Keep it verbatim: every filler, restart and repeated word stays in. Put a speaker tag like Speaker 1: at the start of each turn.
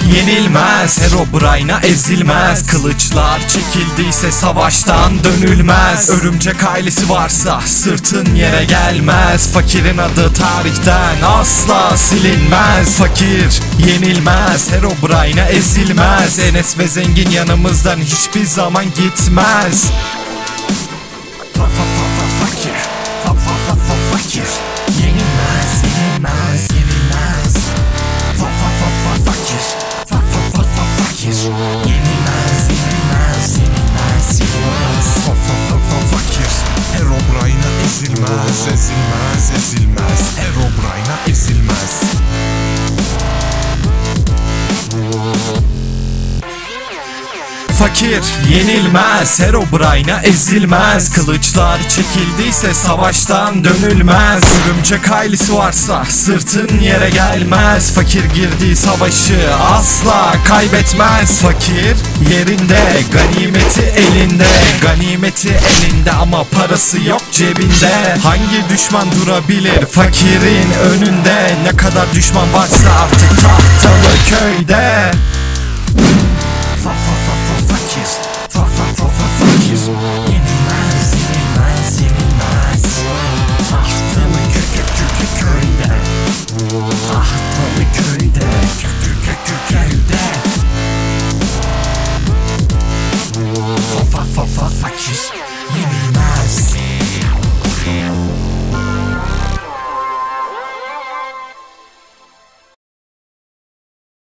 Speaker 1: yenilmez, Herobrine'a ezilmez. Kılıçlar çekildiyse savaştan dönülmez. Örümcek ailesi varsa sırtın yere gelmez. Fakirin adı tarihten asla silinmez. Fakir yenilmez, Herobrine'a ezilmez. Enes ve zengin yanımızdan hiçbir zaman gitmez. Fa fa fa fa fakir, fa fa fa fa fakir, yenilmez, yenilmez, yenilmez. Fa fa fa fa fakir, fa fa fa fa fakir, yenilmez, yenilmez, yenilmez, yenilmez.
Speaker 2: Fa fa fa fa fakir, Herobrine'a ezilmez, ezilmez, ezilmez. Herobrine'a ezilmez.
Speaker 1: Fakir yenilmez, Herobrine'a ezilmez. Kılıçlar çekildiyse savaştan dönülmez. Örümcek ailesi varsa sırtın yere gelmez. Fakir girdiği savaşı asla kaybetmez. Fakir yerinde, ganimeti elinde. Ganimeti elinde ama parası yok cebinde. Hangi düşman durabilir fakirin önünde? Ne kadar düşman varsa artık tahtalı köyde.